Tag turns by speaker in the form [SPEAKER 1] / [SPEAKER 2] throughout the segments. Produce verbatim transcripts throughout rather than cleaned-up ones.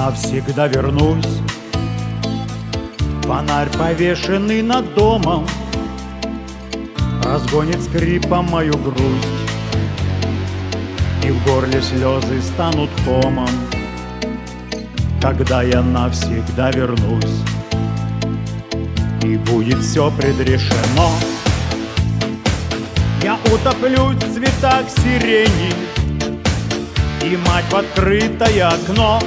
[SPEAKER 1] навсегда вернусь. Фонарь, повешенный над домом, разгонит скрипом мою грусть, и в горле слезы станут комом, когда я навсегда вернусь. И будет все предрешено. Я утоплюсь в цветах сирени, и мать в открытое окно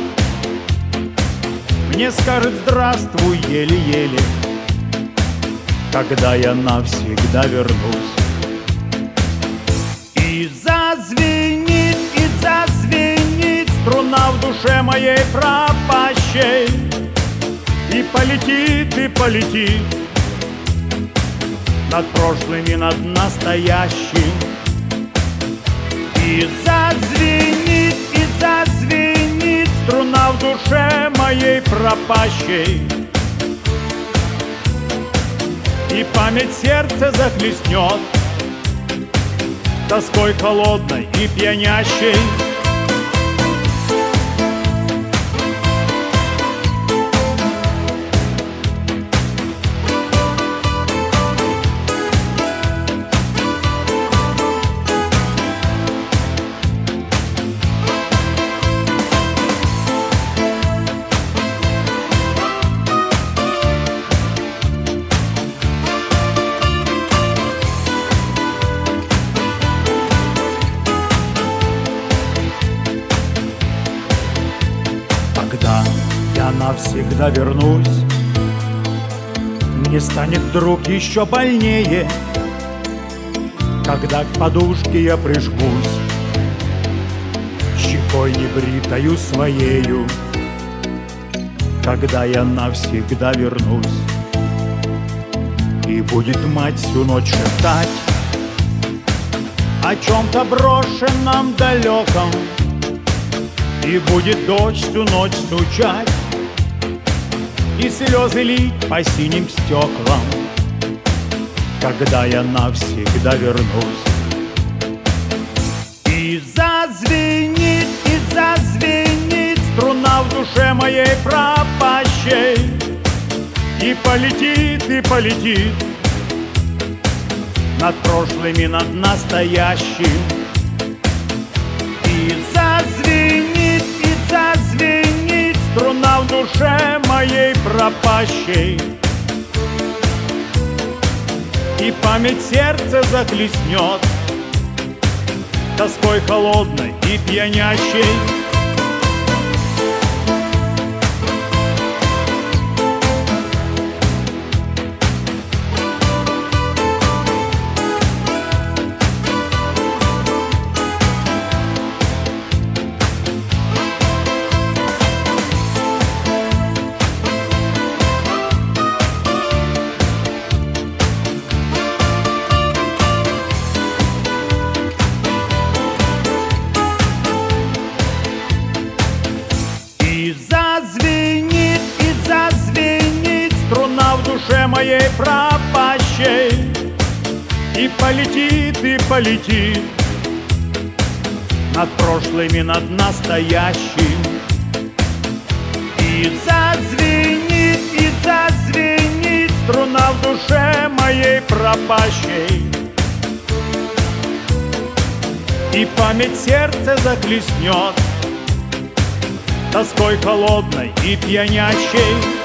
[SPEAKER 1] мне скажет здравствуй еле-еле, когда я навсегда вернусь. И зазвенит, и зазвенит струна в душе моей пропащей, и полетит, и полетит над прошлым и над настоящим. И зазвенит, и зазвенит струна в душе моей пропащей, и память сердца захлестнет тоской холодной и пьянящей. Когда я навсегда вернусь, мне станет вдруг еще больнее, когда к подушке я прижмусь щекой небритою своею, когда я навсегда вернусь. И будет мать всю ночь шептать о чем-то брошенном далеком, и будет дождь всю ночь стучать и слезы лить по синим стеклам, когда я навсегда вернусь. И зазвенит, и зазвенит струна в душе моей пропащей, и полетит, и полетит над прошлым и над настоящим. И зазвенит, и зазвенит струна в душе моей пропащей, и память сердца захлестнет тоской холодной и пьянящей. И зазвенит, и зазвенит струна в душе моей пропащей, и полетит, и полетит над прошлым и над настоящим. И зазвенит, и зазвенит струна в душе моей пропащей, и память сердца захлестнет тоской холодной и пьянящей.